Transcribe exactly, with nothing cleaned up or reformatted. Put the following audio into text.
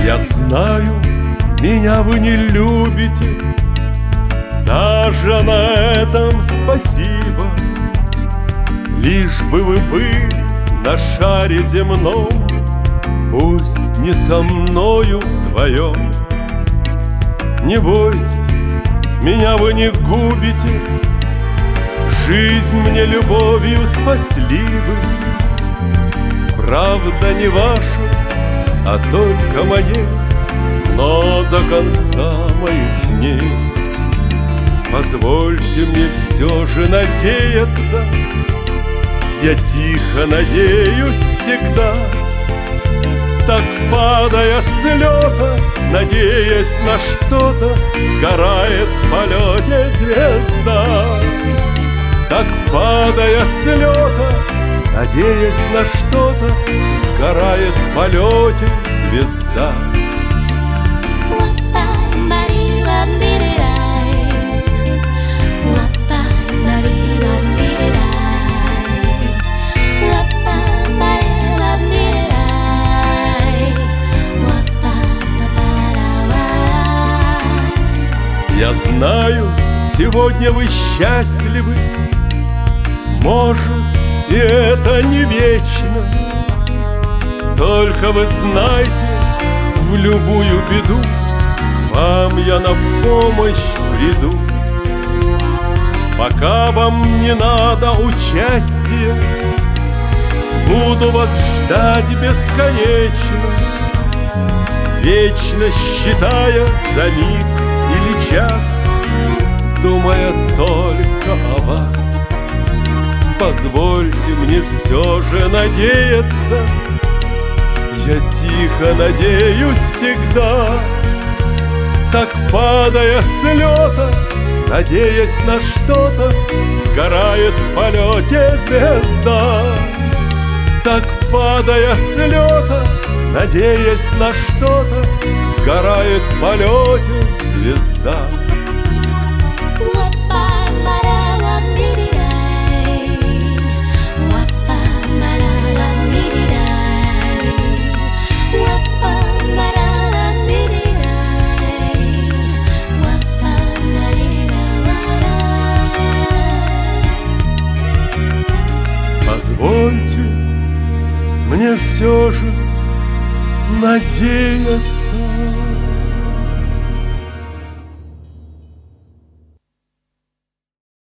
Я знаю, меня вы не любите, даже на этом спасибо. Лишь бы вы были на шаре земном, пусть не со мною вдвоем. Не бойтесь, меня вы не губите, жизнь мне любовью спасли вы. Правда не ваша, а только моей, но до конца моих дней позвольте мне все же надеяться. Я тихо надеюсь всегда, так падая с лета, надеясь на что-то, сгорает в полете звезда. Так падая с лета, надеясь на что-то, сгорает в полете звезда. Я знаю, сегодня вы счастливы, может, и это не вечно. Только вы знаете, в любую беду вам я на помощь приду. Пока вам не надо участия, буду вас ждать бесконечно, вечно считая за миг или час, думая только о вас. Позвольте мне все же надеяться, я тихо надеюсь всегда. Так падая с лета, надеясь на что-то, сгорает в полете звезда. Так падая с лета, надеясь на что-то, сгорает в полете звезда. Позвольте мне все же надеяться.